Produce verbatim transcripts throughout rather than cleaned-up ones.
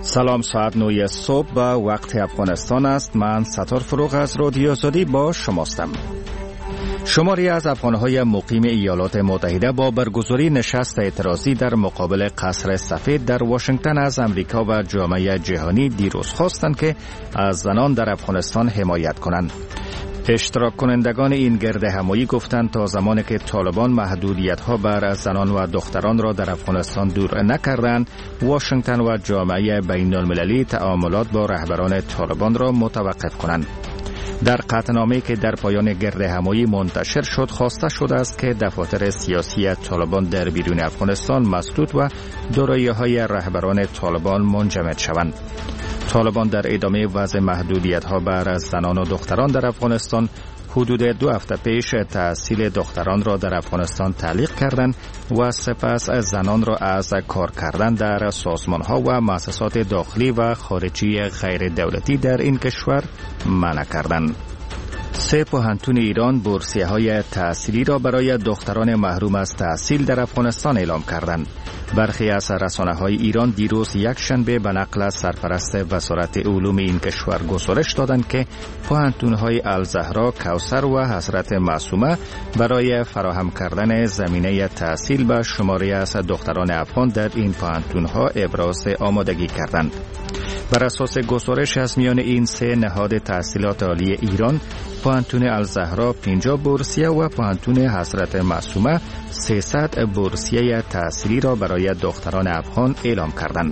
سلام، ساعت نه صبح و وقت افغانستان است. من ستار فروغ از رادیو آزادی با شماستم. شماری از افغانهای مقیم ایالات متحده با برگزاری نشست اعتراضی در مقابل قصر سفید در واشنگتن از امریکا و جامعه جهانی دیروز خواستند که از زنان در افغانستان حمایت کنند. اشتراک کنندگان این گرد همایی گفتند تا زمانی که طالبان محدودیت‌ها بر زنان و دختران را در افغانستان دور نکردند، واشنگتن و جامعه بین‌المللی تعاملات با رهبران طالبان را متوقف کنند. در قطعنامه‌ای که در پایان گرد همایی منتشر شد، خواسته شده است که دفاتر سیاسی طالبان در بیرون افغانستان مسدود و دارایی‌های رهبران طالبان منجمد شوند. طالبان در ادامه وضع محدودیت‌ها بر زنان و دختران در افغانستان حدود دو هفته پیش تحصیل دختران را در افغانستان تعلیق کردند و سپس زنان را از کار کردن در سازمان‌ها و مؤسسات داخلی و خارجی غیر دولتی در این کشور منع کردند. سه پوهنتون ایران بورسیه‌های تحصیلی را برای دختران محروم از تحصیل در افغانستان اعلام کردند. برخی از رسانه‌های ایران دیروز یک شنبه به نقل از سرپرست وزارت علوم این کشور گزارش دادند که پوهنتون‌های الزهرا، کوثر و حضرت معصومه برای فراهم کردن زمینه تحصیل به شماری از دختران افغان در این پوهنتون‌ها ابراز آمادگی کردند. بر اساس گزارش از میان این سه نهاد تحصیلات عالی ایران، پوهنتون الزهرا پنجاه بورسیه و پوهنتون حضرت معصومه سیصد بورسیه تحصیلی را برای دختران افغان اعلام کردند.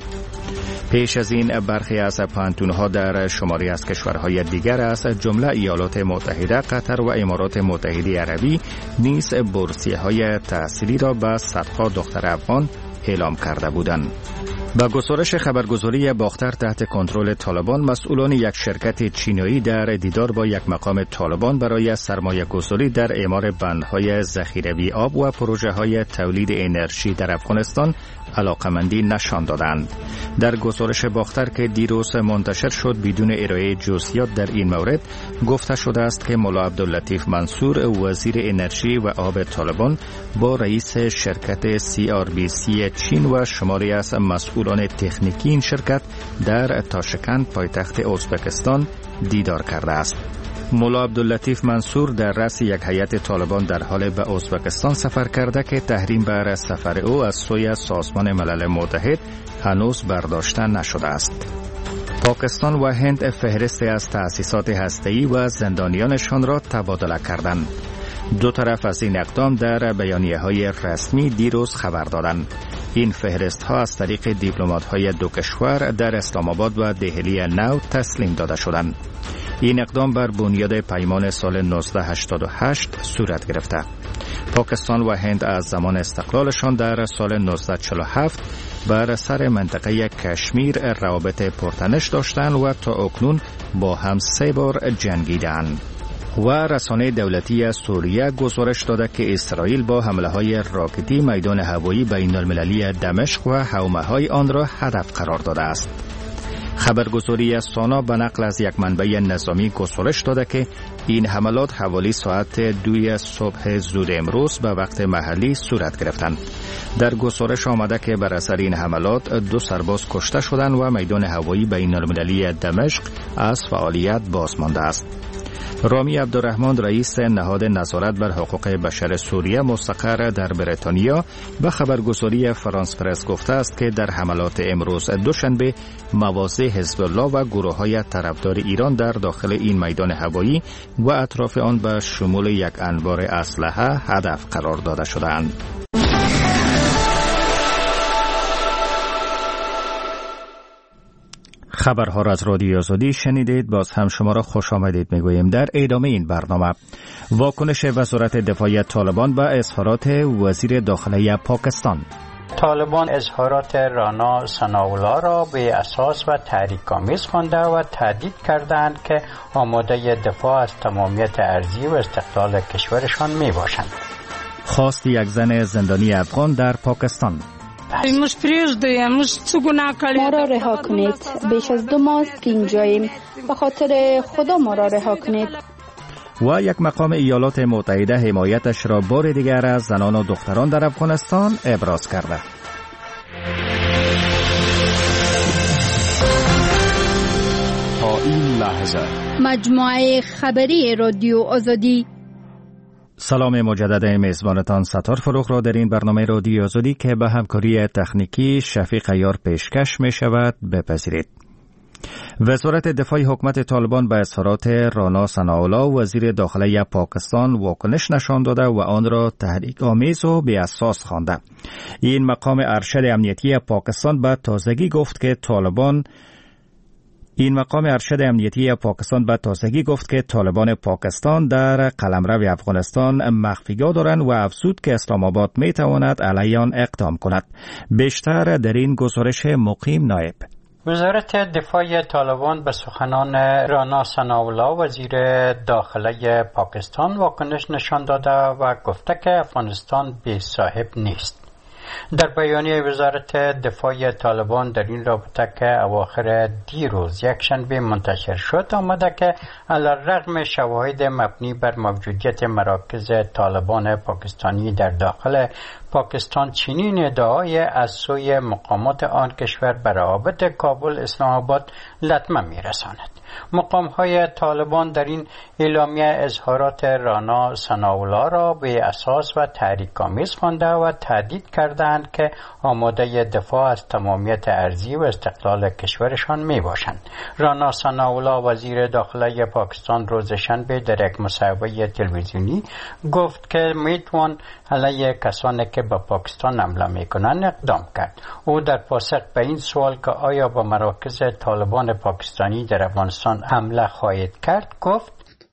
پیش از این برخی از پوهنتون‌ها در شماری از کشورهای دیگر از جمله ایالات متحده، قطر و امارات متحده عربی نیز بورسیه‌های تحصیلی را به صدها دختر افغان اعلام کرده بودند. با گزارش خبرگزاری باختر تحت کنترل طالبان، مسئولان یک شرکت چینایی در دیدار با یک مقام طالبان برای سرمایه گذاری در اعمار بندهای ذخیروی آب و پروژه های تولید انرژی در افغانستان علاقمندی نشان دادند. در گزارش باختر که دیروز منتشر شد بدون ارائه جزئیات در این مورد، گفته شده است که ملا عبداللطیف منصور وزیر انرژی و آب طالبان با رئیس شرکت سی آر بی سی چین و شماری از مسئولان تکنیکی این شرکت در تاشکند پایتخت ازبکستان دیدار کرده است. ملا عبداللطیف منصور در رأس یک هیئت طالبان در حال به ازبکستان سفر کرده که تحریم بر سفر او از سوی سازمان ملل متحد هنوز برداشته نشده است. پاکستان و هند فهرست از تأسیسات هسته‌ای و زندانیانشان را تبادله کردند. دو طرف از این اقدام در بیانیه‌های رسمی دیروز خبر دادند. این فهرست ها از طریق دیپلمات های دو کشور در اسلام آباد و دهلی نو تسلیم داده شدند. این اقدام بر بنیاد پیمان سال نوزده هشتاد و هشت صورت گرفته. پاکستان و هند از زمان استقلالشان در سال نوزده چهل و هفت بر سر منطقه کشمیر روابط پرتنش داشتند و تا اکنون با هم سه بار جنگیدند. و رسانه دولتی سوریه گزارش داده که اسرائیل با حمله های راکتی میدان هوایی بین المللی دمشق و حومه های آن را هدف قرار داده است. خبرگزاری سانا به نقل از یک منبع نظامی گزارش داده که این حملات حوالی ساعت دوی صبح زود امروز به وقت محلی صورت گرفتند. در گزارش آمده که بر اثر این حملات دو سرباز کشته شدند و میدان هوایی بین المللی دمشق از فعالیت باز مانده است. رامی عبدالرحمن رئیس نهاد نظارت بر حقوق بشر سوریه مستقر در بریتانیا به خبرگزاری فرانس پرس گفته است که در حملات امروز دوشنبه مواضع حزب الله و گروه‌های طرفدار ایران در داخل این میدان هوایی و اطراف آن به شمول یک انبار اسلحه هدف قرار داده شدند. خبرها را از رادیو آزادی شنیدید. باز هم شما را خوش آمدید میگوییم. در ادامه این برنامه واکنش وزارت دفاع طالبان به اظهارات وزیر داخله پاکستان. طالبان اظهارات رانا ثناءالله را به اساس و تحریک‌آمیز خوانده و تهدید کردند که آماده دفاع از تمامیت ارضی و استقلال کشورشان می باشند. خواست یک زن زندانی افغان در پاکستان. ما را رها کنید. بیش از دو ماه که اینجاییم. به خاطر خدا ما را رها کنید. و یک مقام ایالات متحده حمایتش را بار دیگر از زنان و دختران در افغانستان ابراز کرده. این لحظه مجموعه خبری رادیو آزادی. سلام مجدد میزبانتان ستار فروغ را در این برنامه رادیو آزادی که به همکاری تکنیکی شفیق عیار پیشکش می شود بپذیرید. وزارت دفاع حکومت طالبان به اظهارات رانا ثناءالله وزیر داخله پاکستان واکنش نشان داده و آن را تحریک آمیز و بی اساس خوانده. این مقام ارشد امنیتی پاکستان به تازگی گفت که طالبان این مقام ارشد امنیتی پاکستان به تازگی گفت که طالبان پاکستان در قلمرو افغانستان مخفیگاه دارند و افزود که اسلام آباد می تواند علیه آن اقدام کند. بیشتر در این گزارش مقیم نایب. وزارت دفاع طالبان به سخنان رانا ثناءالله وزیر داخله پاکستان واکنش نشان داده و گفته که افغانستان بی صاحب نیست. در بیانیه وزارت دفاع طالبان در این رابطه که اواخر دیروز یک شنبه منتشر شد آمده که علیرغم شواهد مبنی بر موجودیت مراکز طالبان پاکستانی در داخل پاکستان چنین ادعای از سوی مقامات آن کشور بر روابط کابل اسلام آباد لطمه می‌رساند. مقام‌های طالبان در این اعلامیه اظهارات رانا ثناءالله را به اساس و تحریک‌آمیز خوانده و تهدید کردند که آماده دفاع از تمامیت ارضی و استقلال کشورشان میباشند. رانا ثناءالله وزیر داخله پاکستان روز شنبه در یک مصاحبه تلویزیونی گفت که میتوان علیه کسانی که به پاکستان حمله میکنند اقدام کرد. او در پاسخ به این سوال که آیا به مراکز طالبان پاکستانی در افغانستان حمله خواهید کرد گفت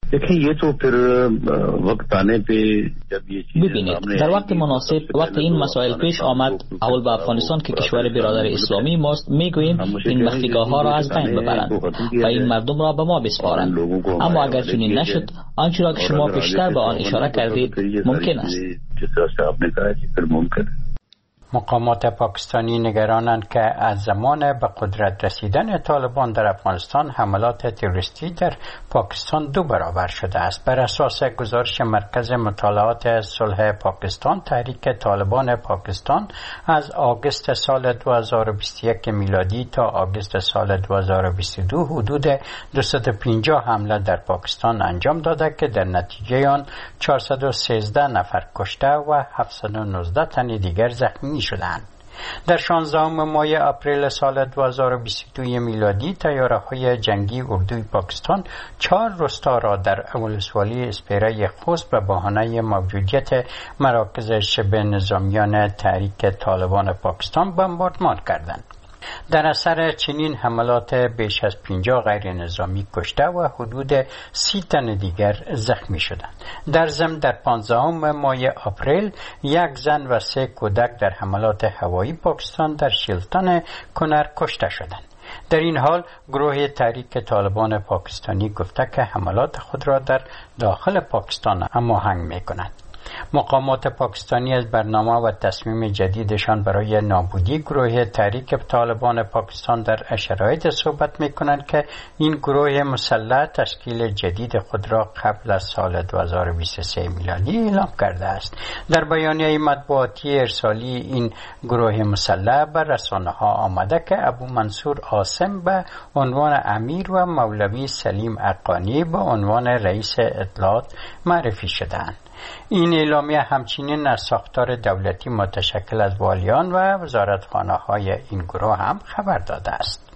ببینید در وقت مناسب وقت این مسائل پیش آمد اول به افغانستان که کشور برادر اسلامی ماست میگوییم این مخفیگاه ها را از بین ببرند و این مردم را به ما بسپارند. اما اگر چنین نشد آنچه را که شما پیشتر به آن اشاره کردید ممکن است. مقامات پاکستانی نگرانند که از زمان به قدرت رسیدن طالبان در افغانستان حملات تروریستی در پاکستان دو برابر شده است. بر اساس گزارش مرکز مطالعات صلح پاکستان تحریک طالبان پاکستان از آگوست سال دو هزار و بیست و یک میلادی تا آگوست سال دو هزار و بیست و دو حدود دویست و پنجاه حمله در پاکستان انجام داده که در نتیجه آن چهارصد و سیزده نفر کشته و هفتصد و نوزده تن دیگر زخمی شدند. در شانزدهم ماه اپریل سال دو هزار و بیست و دو میلادی طیاره‌های جنگی اردوی پاکستان چهار روستا را در ولسوالی اسپیره خوست به بهانه موجودیت مراکز شبه نظامیان تحریک طالبان پاکستان بمباردمان کردند. در اثر چنین حملات بیش از پنجاه غیر نظامی کشته و حدود سی تن دیگر زخمی شدند. در ضمن در پانزدهم ماه اپریل یک زن و سه کودک در حملات هوایی پاکستان در شیلتن کنر کشته شدند. در این حال گروه تحریک طالبان پاکستانی گفته که حملات خود را در داخل پاکستان هماهنگ می‌کند. مقامات پاکستانی از برنامه و تصمیم جدیدشان برای نابودی گروه تحریک طالبان پاکستان در شرایط صحبت می‌کنند که این گروه مسلح تشکیل جدید خود را قبل از سال دو هزار و بیست و سه میلادی اعلام کرده است. در بیانیه مطبوعاتی ارسالی این گروه مسلح بر رسانه‌ها آمده که ابو منصور عاصم به عنوان امیر و مولوی سلیم اقانی به عنوان رئیس اطلاعات معرفی شدند. این اعلامیه همچنین از ساختار دولتی متشکل از والیان و وزارتخانه‌های این گروه هم خبر داده است.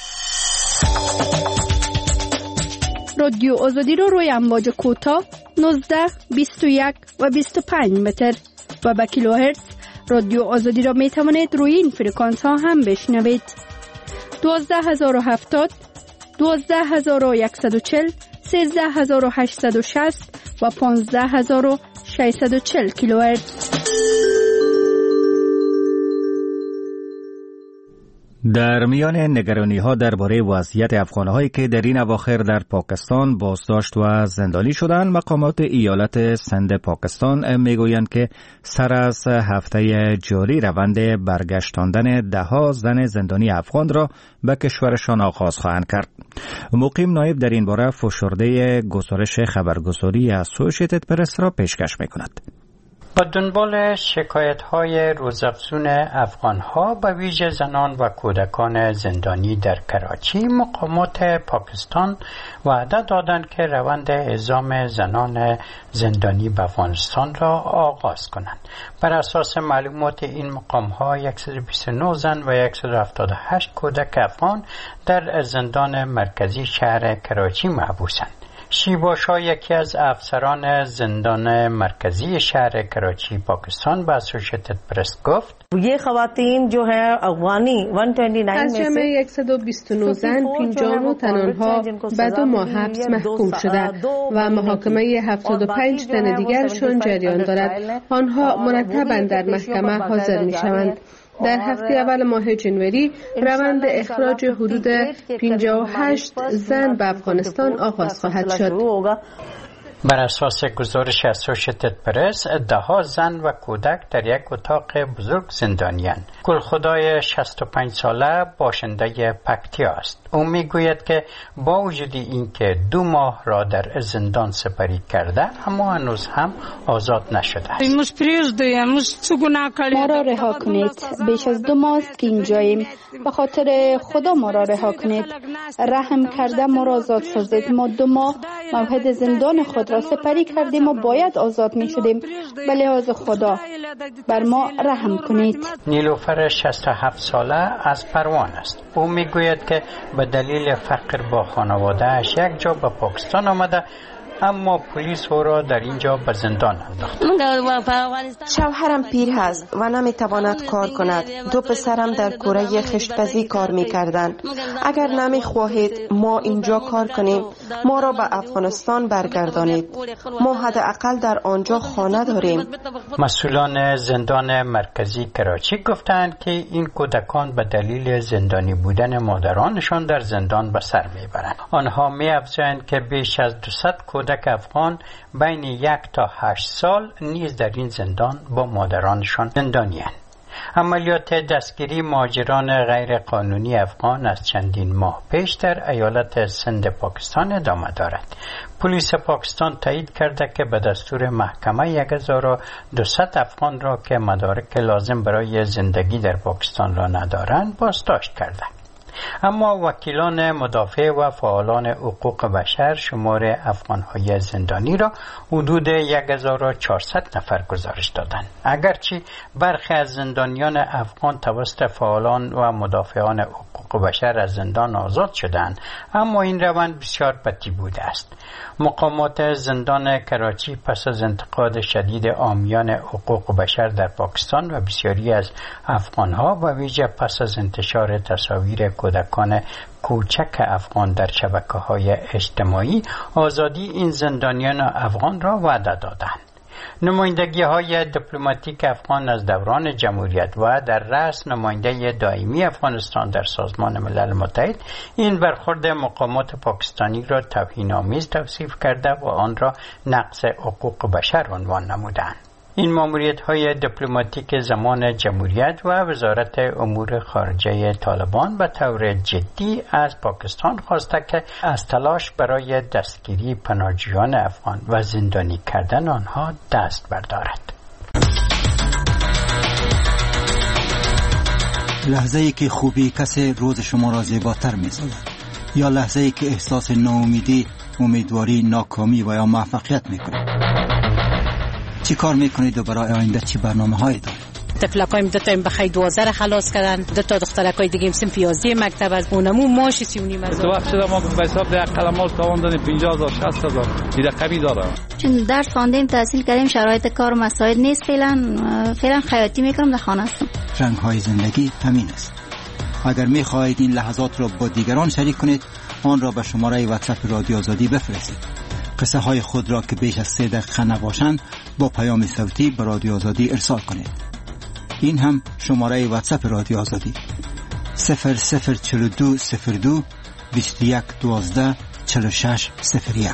رادیو آزادی رو روی امواج کوتاه نوزده، بیست و یک و بیست و پنج متر و به کیلوهرتز رادیو آزادی را می توانید روی این فرکانس ها هم بشنوید. دوازده هزار و هفتاد، دوازده هزار و صد و چهل، سیزده هزار و هشتصد و شصت و پانزده هزار و ششصد و چهل کیلوهرتز. در میان نگرانی ها درباره وضعیت افغان‌هایی که در این اواخر در پاکستان بازداشت و زندانی شدند، مقامات ایالت سند پاکستان میگویند که سر از هفته جاری روند برگشتاندن دهها زن زندانی افغان را به کشورشان آغاز خواهند کرد. مقیم نایب در این باره فشرده گزارش خبرگزاری اسوسییتد پرس را پیشکش می‌کند. با دنبال شکایت‌های روزافزون افغان‌ها به ویژه زنان و کودکان زندانی در کراچی، مقامات پاکستان وعده دادند که روند اعزام زنان زندانی به افغانستان را آغاز کنند. بر اساس معلومات این مقام‌ها صد و بیست و نه زن و صد و هفتاد و هشت کودک افغان در زندان مرکزی شهر کراچی محبوسند. شیباشا یکی از افسران زندان مرکزی شهر کراچی پاکستان به اسوشیتد پرس گفت یہ خواتین جو ہیں افغانی از جمع صد و بیست و نه زن پنجاه و نه تن آنها به دو ماه حبس محکوم شده و محاکمه هفتاد و پنج تن دیگرشان جریان دارد. آنها مرتبا در محکمه حاضر می شوند. در هفته اول ماه جنوری روند اخراج حدود پنجاه و هشت زن به افغانستان آغاز خواهد شد. بر اساس گزارش اسوشیتد پرس، ده ها زن و کودک در یک اتاق بزرگ زندانی‌اند. گلخدای شصت و پنج ساله باشنده پکتیا است. او میگوید که با وجود اینکه دو ماه را در زندان سپری کرده، اما هنوز هم آزاد نشده است. ما را رها کنید. بیش از دو ماه است که اینجاییم. به خاطر خدا ما را رها کنید. رحم کرده ما را آزاد سازید. ما دو ماه موعد زندان خود را سپری کردیم و باید آزاد می شدیم. به لحاظ خدا بر ما رحم کنید. نیلوفر شصت و هفت ساله از پروان است. او میگوید که به دلیل فقر با خانواده‌اش یک جا به پاکستان آمده، اما پلیس او را در اینجا به زندان انداخت. شوهرم پیر هست و نمیتواند کار کند. دو پسرم در کوره خشتپزی کار میکردند. اگر نمیخواهید ما اینجا کار کنیم، ما را به افغانستان برگردانید. ما حداقل در آنجا خانه داریم. مسئولان زندان مرکزی کراچی گفتند که این کودکان به دلیل زندانی بودن مادرانشان در زندان به سر میبرند. آنها می‌افزایند که بیش از دویست کودک افغان بین یک تا هشت سال نیز در این زندان با مادرانشان زندانی‌اند. عملیات دستگیری مهاجران غیر قانونی افغان از چندین ماه پیش در ایالت سند پاکستان ادامه دارد. پلیس پاکستان تایید کرده که به دستور محکمه یک هزار و دویست افغان را که مدارک لازم برای زندگی در پاکستان را ندارند بازداشت کرده. اما وکیلان مدافع و فعالان حقوق بشر شمار افغان‌های زندانی را حدود یک هزار و چهارصد نفر گزارش دادند. اگرچه برخی از زندانیان افغان توسط فعالان و مدافعان حقوق بشر از زندان آزاد شدند، اما این روند بسیار بطیء بوده است. مقامات زندان کراچی پس از انتقاد شدید عامیان حقوق بشر در پاکستان و بسیاری از افغان‌ها و ویژه پس از انتشار تصاویر کودکان کوچک افغان در شبکه‌های اجتماعی، آزادی این زندانیان افغان را وعده دادند. نمایندگی های دیپلماتیک افغان از دوران جمهوریت و در رأس نماینده دائمی افغانستان در سازمان ملل متحد این برخورد مقامات پاکستانی را توهین‌آمیز توصیف کرده و آن را نقض حقوق بشر عنوان نمودند. این ماموریت‌های دیپلماتیک زمان جمهوریت و وزارت امور خارجه طالبان به طور جدی از پاکستان خواسته که از تلاش برای دستگیری پناهجویان افغان و زندانی کردن آنها دست بردارد. لحظه‌ای که خوبی کسی روز شما را زیباتر می‌سازد، یا لحظه‌ای که احساس ناامیدی، امیدواری، ناکامی و یا موفقیت می‌کنید. چی کار میکنید و برای آینده چی برنامه هایی دارید؟ طفلکایم دو تا بخای دوازده را خلاص کردن، دو تا دخترکای دیگه هم سن پیازی مکتب از اونمو ماشی سی و نیم هزار. تو وقت شده ما به حساب ده قلمال تاوان دادیم پنجاه هزار شصت هزار این رقمی داره. چون درس خواندیم تحصیل کردیم شرایط کار مساعد نیست، فعلا فعلا خیاطی میکنم در خانه هستم. رنگ های زندگی همین است. اگر میخواهید این لحظات را با دیگران شریک کنید، آن را به شماره واتساپ رادیو آزادی بفرستید. قصه های خود را که بیش از سه دقیقه نباشند با پیام صوتی به رادیو آزادی ارسال کنید. این هم شماره واتساپ رادیو آزادی صفر صفر چهل و دو صفر دو بیست و یک دوازده چهل و شش صفر یک.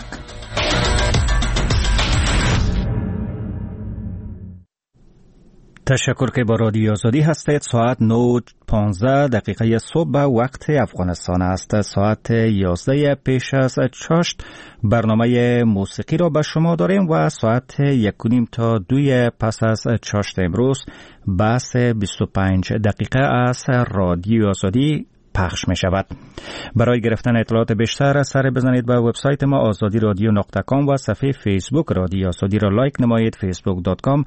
تشکر که با رادیو آزادی هستید. ساعت نه و پانزده دقیقه صبح وقت افغانستان است. ساعت یازده پیش از چاشت برنامه موسیقی را به شما داریم و ساعت یک و نیم تا دوی پس از چاشت امروز بحث بیست و پنج دقیقه از رادیو آزادی پخش می شود. برای گرفتن اطلاعات بیشتر سر بزنید به وبسایت ما آزادی رادیو نقطه کام و صفحه فیسبوک رادیو آزادی را لایک نمایید. فیسبوک دات کام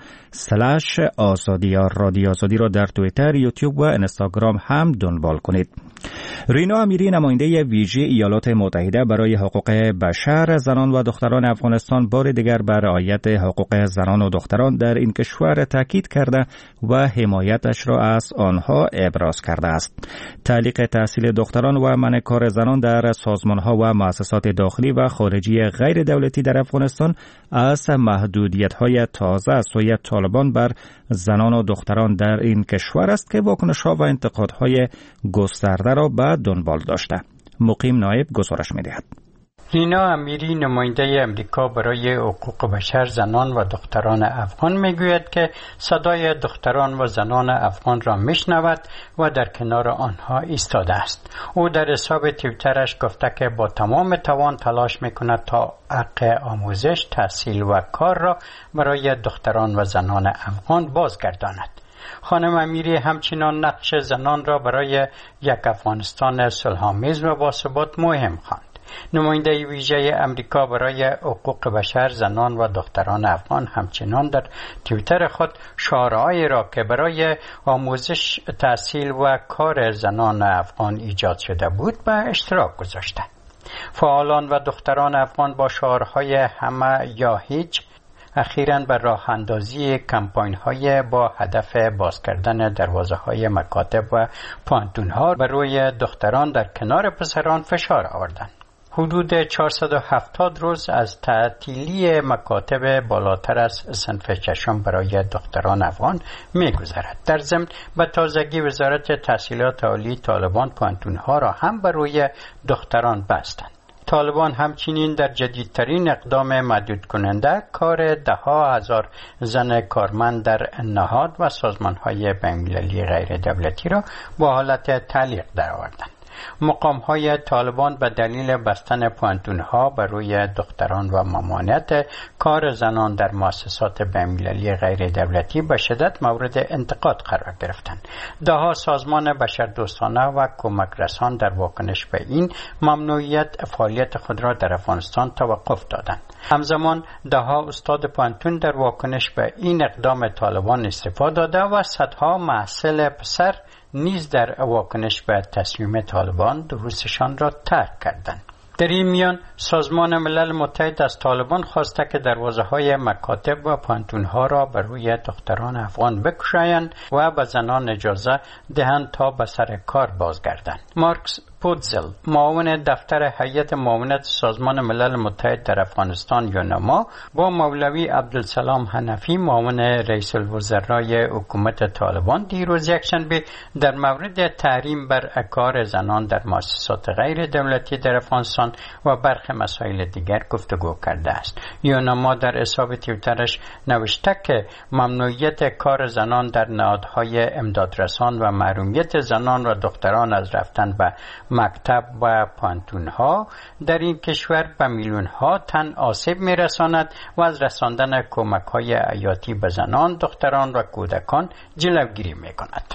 سلش آزادی یا رادیو آزادی را در توییتر، یوتیوب و اینستاگرام هم دنبال کنید. رینا امیری نماینده ویژه ایالات متحده برای حقوق بشر، زنان و دختران افغانستان بار دیگر بر رعایت حقوق زنان و دختران در این کشور تاکید کرده و حمایتش را از آنها ابراز کرده است. تعلیق تحصیل دختران و منع کار زنان در سازمان‌ها و مؤسسات داخلی و خارجی غیر دولتی در افغانستان از محدودیت‌های تازه از سوی طالبان بر زنان و دختران در این کشور است که واکنش‌ها و انتقادهای گسترده را به دنبال داشته. مقیم نایب گزارش می‌دهد. رینا امیری نماینده امریکا برای حقوق بشر، زنان و دختران افغان میگوید که صدای دختران و زنان افغان را میشنود و در کنار آنها ایستاده است. او در حساب توییترش گفته که با تمام توان تلاش میکند تا حق آموزش، تحصیل و کار را برای دختران و زنان افغان بازگرداند. خانم امیری همچنان نقش زنان را برای یک افغانستان صلح‌آمیز و باثبات مهم خواند. نماینده ویژه امریکا برای حقوق بشر، زنان و دختران افغان همچنان در توییتر خود شعارهایی را که برای آموزش، تحصیل و کار زنان افغان ایجاد شده بود به اشتراک گذاشته. فعالان و دختران افغان با شعارهای همه یا هیچ اخیراً بر راه اندازی کمپاین های با هدف باز کردن دروازه های مکاتب و پانتون ها بر روی دختران در کنار پسران فشار آوردند. حدود چهارصد و هفتاد روز از تعطیلی مکاتب بالاتر از صنف ششم برای دختران افغان می‌گذرد. در ضمن به تازگی وزارت تحصیلات عالی طالبان پانتون‌ها را هم بر روی دختران بستند. طالبان همچنین در جدیدترین اقدام محدود کننده کار ده ها هزار زن کارمند در نهاد و سازمان‌های بین‌المللی غیر دولتی را با حالت تعلیق درآوردند. مقام‌های طالبان به دلیل بستن پانتون‌ها بر روی دختران و ممانعت کار زنان در مؤسسات بین‌المللی غیر دولتی به شدت مورد انتقاد قرار گرفتند. ده‌ها سازمان بشردوستانه و کمک رسان در واکنش به این ممنوعیت فعالیت خود را در افغانستان توقف دادند. همزمان ده‌ها استاد پانتون در واکنش به این اقدام طالبان استعفا داده و صدها محصل پسر نیز در واکنش به تصمیم طالبان دروسشان را ترک کردند. در این میان سازمان ملل متحد از طالبان خواسته که دروازه‌های مکاتب و پانتون‌ها را بر روی دختران افغان بگشایند و به زنان اجازه دهند تا به سر کار بازگردند. مارکس پودزل، معاون دفتر هیئت معاونت سازمان ملل متحد در افغانستان یونما، با مولوی عبدالسلام حنفی، معاون رئیس الوزرای حکومت طالبان، دیروز یکشنبه در مورد تحریم بر کار زنان در مؤسسات غیر دولتی در افغانستان و برخی مسائل دیگر گفتگو کرده است. یونما در حساب توییترش نوشته که ممنوعیت کار زنان در نهادهای امدادرسان و محرومیت زنان و دختران از رفتن به مکتب و پانتون‌ها در این کشور به میلیون‌ها تن آسیب می‌رساند و از رساندن کمک‌های حیاتی به زنان، دختران و کودکان جلوگیری می‌کند.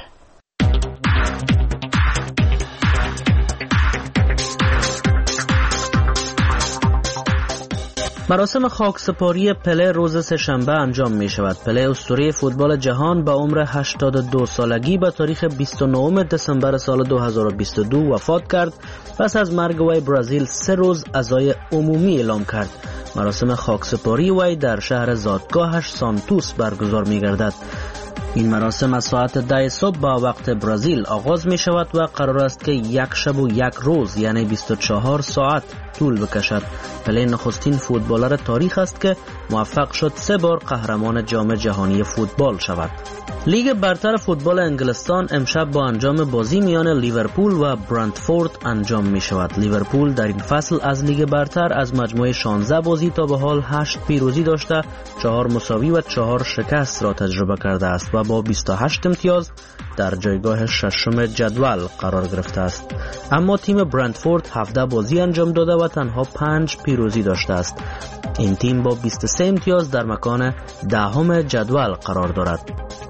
مراسم خاکسپاری پله روز سه‌شنبه انجام می شود. پله اسطوره فوتبال جهان به عمر هشتاد و دو سالگی به تاریخ بیست و نهم دسامبر سال دو هزار و بیست و دو وفات کرد. پس از مرگ وی برزیل سه روز عزای عمومی اعلام کرد. مراسم خاکسپاری وی در شهر زادگاهش سانتوس برگزار می گردد. این مراسم از ساعت ده صبح با وقت برزیل آغاز می شود و قرار است که یک شب و یک روز یعنی بیست و چهار ساعت طول بکشد. پله نخستین فوتبالر تاریخ است که موفق شد سه بار قهرمان جام جهانی فوتبال شود. لیگ برتر فوتبال انگلستان امشب با انجام بازی میان لیورپول و برنتفورد انجام می شود. لیورپول در این فصل از لیگ برتر از مجموعه شانزده بازی تا به حال هشت پیروزی داشته، چهار مساوی و چهار شکست را تجربه کرده است و با بیست و هشت امتیاز در جایگاه ششم جدول قرار گرفته است. اما تیم برنتفورد هفده بازی انجام داده و تنها پنج پیروزی داشته است. این تیم با بیست و سه امتیاز در مکان دهم جدول قرار دارد.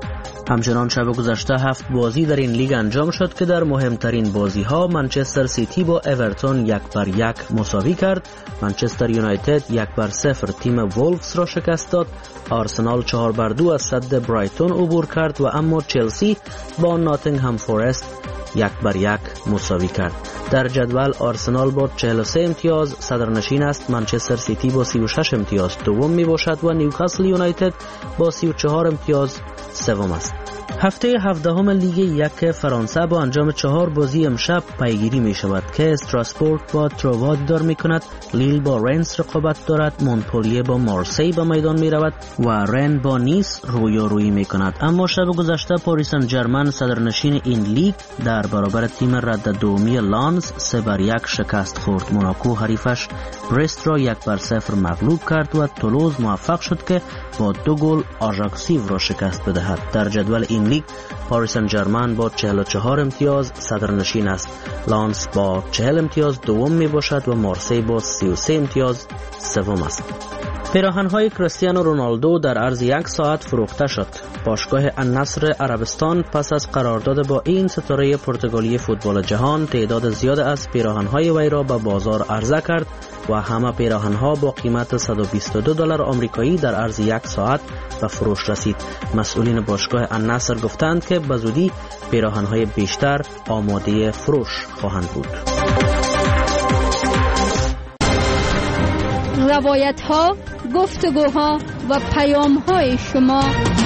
همچنان شب گذشته هفت بازی در این لیگ انجام شد که در مهمترین بازی ها منچستر سیتی با اورتون یک بر یک مساوی کرد، منچستر یونایتد یک بر صفر تیم وولفز را شکست داد، آرسنال چهار بر دو از سد برایتون عبور کرد و اما چلسی با ناتینگهام فورست یک بر یک مساوی کرد. در جدول آرسنال با چهل و سه امتیاز صدرنشین است، منچستر سیتی با سی و شش امتیاز دوم می باشد و نیوکاسل یونایتد با سی و چهار امتیاز سوم است. هفته هفدهم لیگ یک فرانسه با انجام چهار بازی امشب پیگیری می شود که استراسبورگ با تروا دیدار می کند، لیل با رنس رقابت دارد، مونپلیه با مارسی به میدان می رود و رن با نیس رویارویی می کند. اما شب گذشته پاریس سن ژرمن صدرنشین این لیگ در برابر تیم رد دومی لانس سه بر یک شکست خورد. موناکو حریفش برست را یک بر صفر مغلوب کرد و تولوز موفق شد که با دو گل آژاکسیو را شکست بدهد. در جدول این لیگ پاریس سن ژرمن با چهل و چهار امتیاز صدرنشین است، لانس با چهل امتیاز دوم می باشد و مارسی با سی و سه امتیاز سوم است. پیراهن‌های کریستیانو رونالدو در عرض یک ساعت فروخته شد. باشگاه النصر عربستان پس از قرارداد با این ستاره پرتغالی فوتبال جهان تعداد زیاد از پیراهن‌های وی را به بازار عرضه کرد و همه پیراهن‌ها با قیمت صد و بیست و دو دلار آمریکایی در عرض یک ساعت به فروش رسید. مسئولین باشگاه النصر گفتند که به زودی پیراهن‌های بیشتر آماده فروش خواهند بود. روایت ها، گفتگوها و پیام های شما.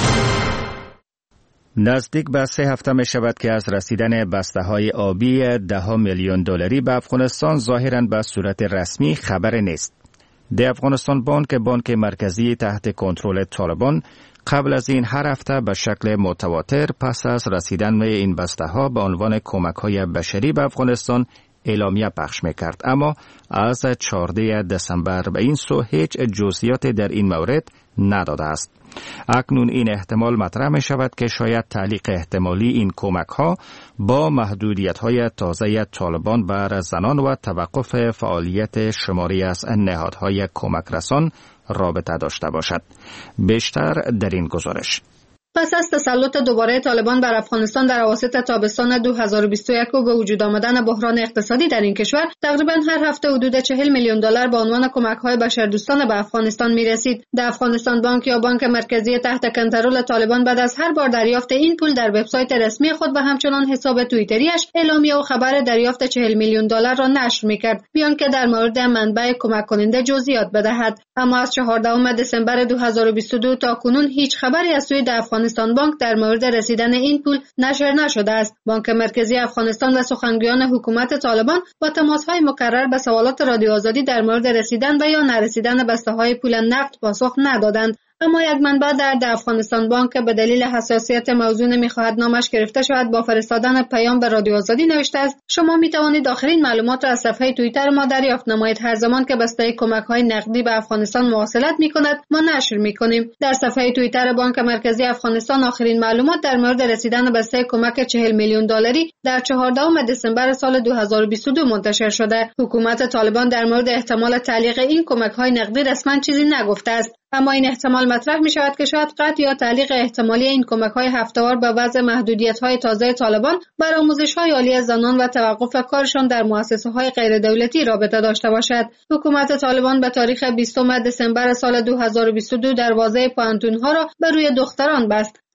نزدیک به سه هفته می شود که از رسیدن بسته های آبی ده میلیون دلاری به افغانستان ظاهراً به صورت رسمی خبر نیست. ده افغانستان بانک بانک مرکزی تحت کنترل طالبان قبل از این هر هفته به شکل متواتر پس از رسیدن این بسته ها به عنوان کمک های بشری به افغانستان اعلامیه پخش میکرد، اما از چهاردهم دسامبر به این سو هیچ جزئیات در این مورد نداده است. اکنون این احتمال مطرح می شود که شاید تعلیق احتمالی این کمک ها با محدودیت های تازه طالبان بر زنان و توقف فعالیت شماری از نهادهای کمک رسان رابطه داشته باشد. بیشتر در این گزارش. پس از تسلط دوباره طالبان بر افغانستان در اواسط تابستان دو هزار و بیست و یک و به وجود آمدن بحران اقتصادی در این کشور، تقریبا هر هفته حدود چهل میلیون دلار به عنوان کمک‌های بشردوستانه به افغانستان می‌رسید. در افغانستان بانک یا بانک مرکزی تحت کنترل طالبان بعد از هر بار دریافت این پول در وبسایت رسمی خود و همچنان حساب توییتریش اعلامیه و خبر دریافت چهل میلیون دلار را نشر می‌کرد، بیان که در مورد منبع کمک کننده جزئیات بدهد. اما از چهاردهم دسامبر دو هزار و بیست و دو تا کنون هیچ خبری از سوی افغانستان بانک در مورد رسیدن این پول نشر نشده است. بانک مرکزی افغانستان و سخنگویان حکومت طالبان با تماس‌های مکرر به سوالات رادیو آزادی در مورد رسیدن و یا نرسیدن بسته‌های پول نقد پاسخ ندادند. اما یک منبع در افغانستان بانک که به دلیل حساسیت موضوع نمی‌خواهد نامش گرفته شود با فرستادن پیام به رادیو آزادی نوشته است: شما می‌توانید آخرین معلومات را از صفحه توییتر ما دریافت نمایید. هر زمان که بسته کمک‌های نقدی به افغانستان مواصلت می‌کند ما نشر می‌کنیم. در صفحه توییتر بانک مرکزی افغانستان آخرین معلومات در مورد رسیدن بسته کمک چهل میلیون دلاری در چهاردهم دسامبر سال دو هزار و بیست و دو منتشر شده. حکومت طالبان در مورد احتمال تعلیق این کمک‌های نقدی رسما چیزی نگفته است. اما این احتمال مطرح می شود که شاید قطع یا تعلیق احتمالی این کمک‌های هفته‌وار به وضع محدودیت‌های تازه طالبان بر آموزش‌های عالی زنان و توقف کارشان در مؤسسه‌های غیردولتی رابطه داشته باشد. حکومت طالبان به تاریخ بیستم دسامبر سال دو هزار و بیست و دو دروازه پانتون‌ها را بر روی دختران بست.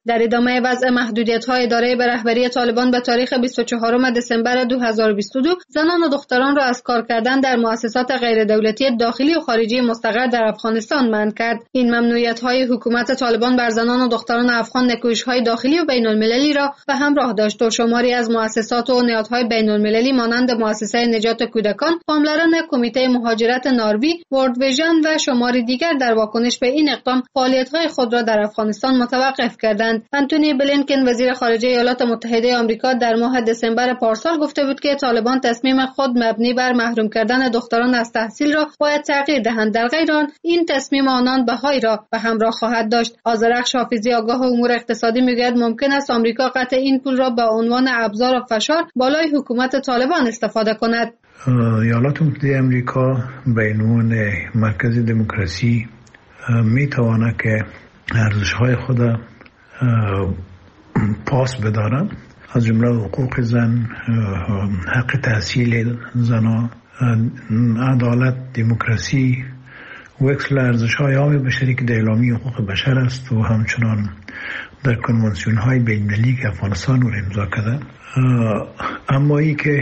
در ادامه وضع محدودیت‌های اداره به رهبری طالبان به تاریخ بیست و چهارم دسامبر دو هزار و بیست و دو زنان و دختران را از کار کردن در مؤسسات غیردولتی داخلی و خارجی مستقر در افغانستان منع کرد. این ممنوعیت‌های حکومت طالبان بر زنان و دختران افغان نکوش‌های داخلی و بین‌المللی را به همراه داشت و شماری از مؤسسات و نهادهای بین‌المللی مانند مؤسسه نجات کودکان، کاملران کمیته مهاجرت ناروی، ورلد ویژن و شماری دیگر در واکنش به این اقدام فعالیت‌های خود را در افغانستان متوقف کردند. انتونی بلینکن وزیر خارجه ایالات متحده آمریکا در ماه دسامبر پارسال گفته بود که طالبان تصمیم خود مبنی بر محروم کردن دختران از تحصیل را باید تغییر دهند. در غیر آن این تصمیم آنان بهایی را به همراه خواهد داشت. آذرخش حافظی آگاه امور اقتصادی میگوید ممکن است آمریکا قطع این پول را به عنوان ابزار و فشار بالای حکومت طالبان استفاده کند. ایالات متحده آمریکا به عنوان مرکز دموکراسی می تواند که ارزش‌های خود پاس بدارد، از جمله حقوق زن، حق تحصیل زنان، عدالت، دموکراسی و اکسل ارزش‌های عام بشری که در اعلامیه حقوق بشر است و همچنان در کنوانسیون‌های بین‌المللی که افغانستان رو امضا کرده. اما ای که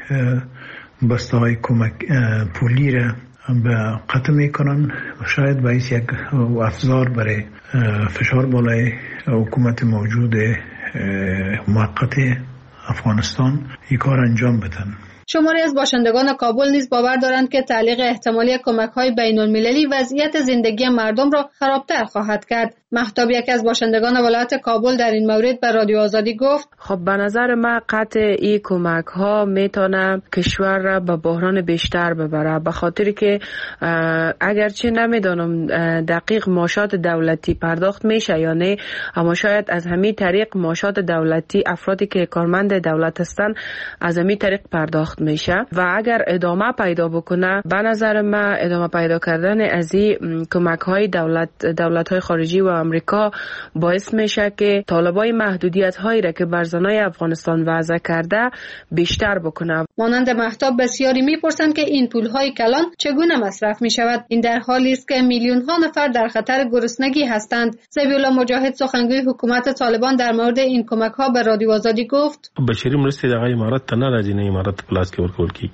بسته‌های کمک پولی را به قطع میکنن و شاید باعث یک افزار برای فشار بالای حکومت موجود موقت افغانستان این کار انجام بدن. شماری از باشندگان کابل نیز باور دارند که تعلیق احتمالی کمک‌های بین‌المللی وضعیت زندگی مردم را خرابتر خواهد کرد. مهتاب یک از باشندگان ولایت کابل در این مورد به رادیو آزادی گفت: خب به نظر من قطع این کمک ها میتونه کشور را به بحران بیشتر ببره، به خاطری که اگرچه نمیدانم دقیق معاشات دولتی پرداخت میشه یا نه، اما شاید از همین طریق معاشات دولتی افرادی که کارمند دولت هستند از همین طریق پرداخت میشه و اگر ادامه پیدا بکنه به نظر من ادامه پیدا کردن از این کمک های دولت دولت های خارجی و امریکا باعث میشه که طالبای محدودیت هایی را که بر زنای افغانستان وضع کرده بیشتر بکنه. مانند مهتاب بسیاری میپرسند که این پول های کلان چگونه مصرف می شود. این در حالی است که میلیون ها نفر در خطر گرسنگی هستند. ذبیح الله مجاهد سخنگوی حکومت طالبان در مورد این کمک ها به رادیو آزادی گفت: بشری مرسته دغه امارات ته نه راځي، نه امارات پلاس کې ورکول کی.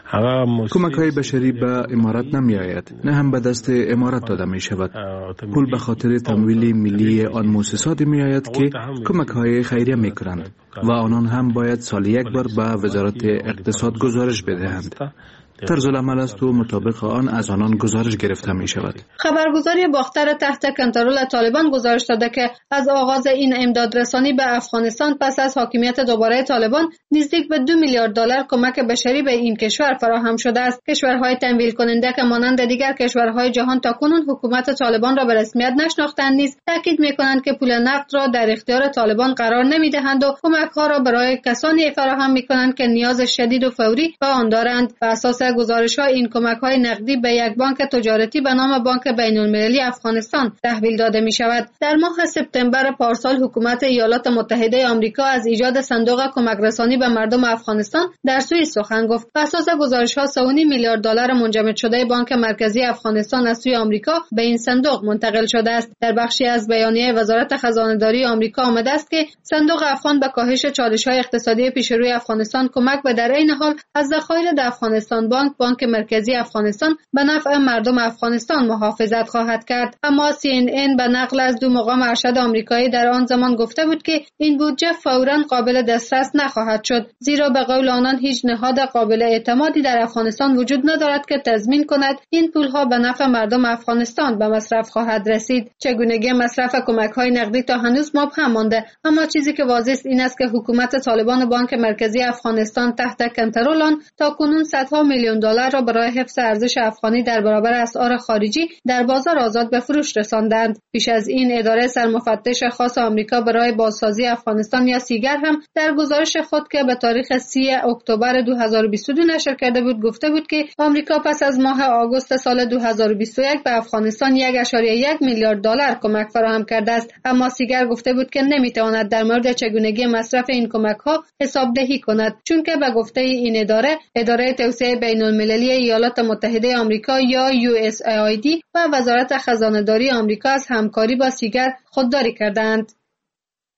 کمک های بشری به امارات نمی آید، نه هم به دست امارات داده می شود. پول به خاطر تمویل ملی آن مؤسسات می آید که کمک های خیریه می کنند و آنان هم باید سال یک بار به وزارت اقتصاد گزارش بدهند. طرز العمل است و مطابق آن از آنان گزارش گرفته می شود. خبرگزاری باختر تحت کنترل طالبان گزارش داده که از آغاز این امدادرسانی به افغانستان پس از حاکمیت دوباره طالبان نزدیک به دو میلیارد دلار کمک بشری به این کشور فراهم شده است. کشورهای تمویل کننده که مانند دیگر کشورهای جهان تاکنون حکومت طالبان را به رسمیت نشناختند نیز تاکید می‌کنند که پول نقد را در اختیار طالبان قرار نمی‌دهند و کمک‌ها را برای کسانی فراهم می‌کنند که نیاز شدید و فوری به آن دارند. بر اساس گزارش‌ها این کمک‌های نقدی به یک بانک تجارتی به نام بانک بین‌المللی افغانستان تحویل داده می‌شود. در ماه سپتامبر پارسال حکومت ایالات متحده آمریکا از ایجاد صندوق کمک‌رسانی به مردم افغانستان در سوئیس سخن گفت. بر اساس گزارش‌ها سه و نیم میلیارد دلار منجمد شده بانک مرکزی افغانستان از سوی آمریکا به این صندوق منتقل شده است. در بخشی از بیانیه وزارت خزانه‌داری آمریکا آمده است که صندوق افغان به کاهش چالش‌های اقتصادی پیش روی افغانستان کمک و در این حال از ذخایر در افغانستان بانک بانک مرکزی افغانستان به نفع مردم افغانستان محافظت خواهد کرد. اما سی ان ان به نقل از دو مقام ارشد آمریکایی در آن زمان گفته بود که این بودجه فوراً قابل دسترس نخواهد شد، زیرا به قول آنان هیچ نهاد قابل اعتمادی در افغانستان وجود ندارد که تضمین کند این پولها به نفع مردم افغانستان به مصرف خواهد رسید. چگونگی مصرف کمک‌های نقدی تا هنوز مبهم مانده، اما چیزی که واضح است این است که حکومت طالبان و بانک مرکزی افغانستان تحت کنترل آن تاکنون صدها میلیون دلار را برای حفظ ارزش افغانی در برابر اسعار خارجی در بازار آزاد به فروش رساندند. پیش از این اداره سرمفتش خاص آمریکا برای بازسازی افغانستان یا سیگر هم در گزارش خود که به تاریخ سی اکتبر دو هزار و بیست و دو نشر کرده بود گفته بود که آمریکا پس از ماه آگوست سال دو هزار و بیست و یک به افغانستان یک و یک میلیارد دلار کمک فراهم کرده است. اما سیگر گفته بود که نمیتواند در مورد چگونگی مصرف این کمک‌ها حسابدهی کند، چون که به گفته این اداره اداره توسعه بین‌المللی ایالات متحده آمریکا یا یو اس ای آی دی و وزارت خزانه‌داری آمریکا از همکاری با سیگر خودداری کردند.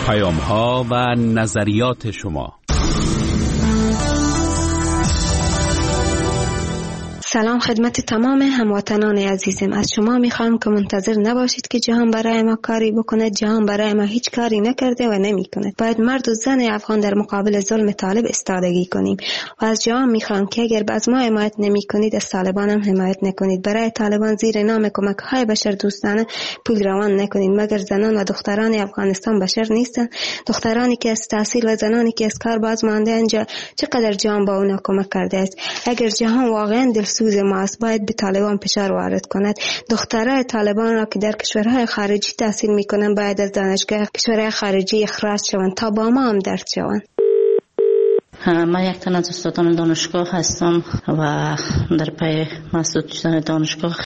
پیام‌ها و نظریات شما. سلام خدمت تمام هموطنان عزیزم. از شما میخوام که منتظر نباشید که جهان برای ما کاری بکنه. جهان برای ما هیچ کاری نکرده و نمیکنه. باید مرد و زن افغان در مقابل ظلم طالب استادگی کنیم و از جهان میخوام که اگر از ما حمایت نمیکنید از طالبان هم حمایت نکنید. برای طالبان زیر نام کمک های بشر دوستانه پول روان نکنید، مگر زنان و دختران افغانستان بشر نیستن؟ دخترانی که از تحصیل و زنانی که از کار باز مانده انجا چقدر جهان با اونا کمک کرده است؟ اگر جهان واقعا دلسوز ما است باید به طالبان فشار وارد کند. دخترای طالبان را که در کشورهای خارجی تحصیل میکنن باید از دانشگاه کشورهای خارجی اخراج شوند تا با ما هم درد شوند. من یک تن از استادان دانشگاه هستم و در پی مسعود شدن دانشگاه